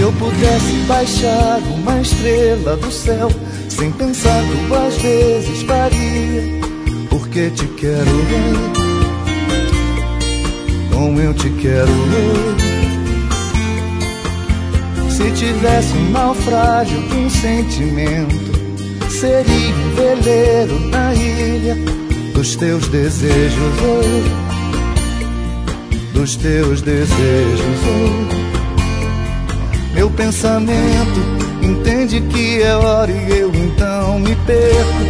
eu pudesse baixar uma estrela do céu, sem pensar 2 vezes faria, porque te quero como eu te quero. Se tivesse um naufrágio de um sentimento, seria um veleiro na ilha dos teus desejos, dos teus desejos. Meu pensamento entende que é hora e eu então me perco.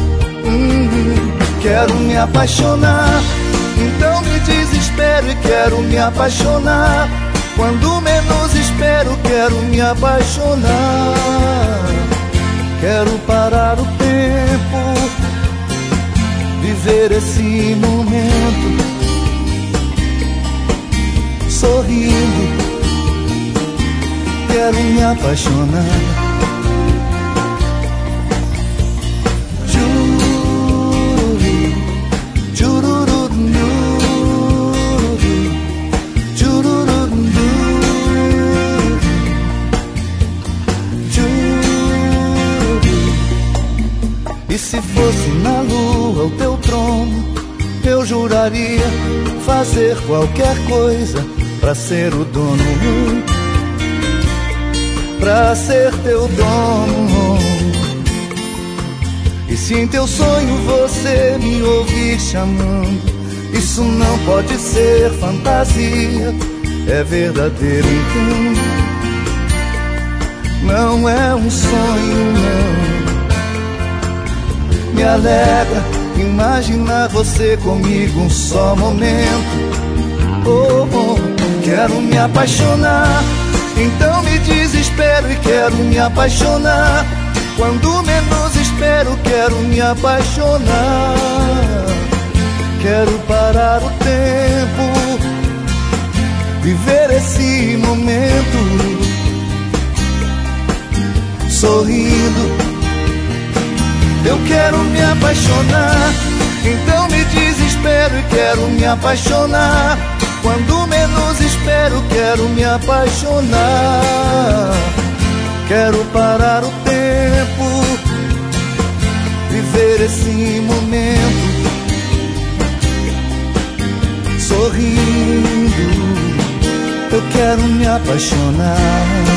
Quero me apaixonar, então me desespero e quero me apaixonar. Quando menos espero, quero me apaixonar. Quero parar o tempo, viver esse momento, sorrindo. Quero me apaixonar. E se fosse na lua o teu trono, eu juraria fazer qualquer coisa pra ser o dono, pra ser teu dono. E se em teu sonho você me ouvir chamando, isso não pode ser fantasia, é verdadeiro então. Não é um sonho, não. Me alegra imaginar você comigo um só momento. Quero me apaixonar, então me desespero e quero me apaixonar. Quando menos espero, quero me apaixonar. Quero parar o tempo, viver esse momento, sorrindo. Eu quero me apaixonar, então me desespero e quero me apaixonar. Quando menos espero, quero me apaixonar. Quero parar o tempo, viver esse momento, sorrindo. Eu quero me apaixonar.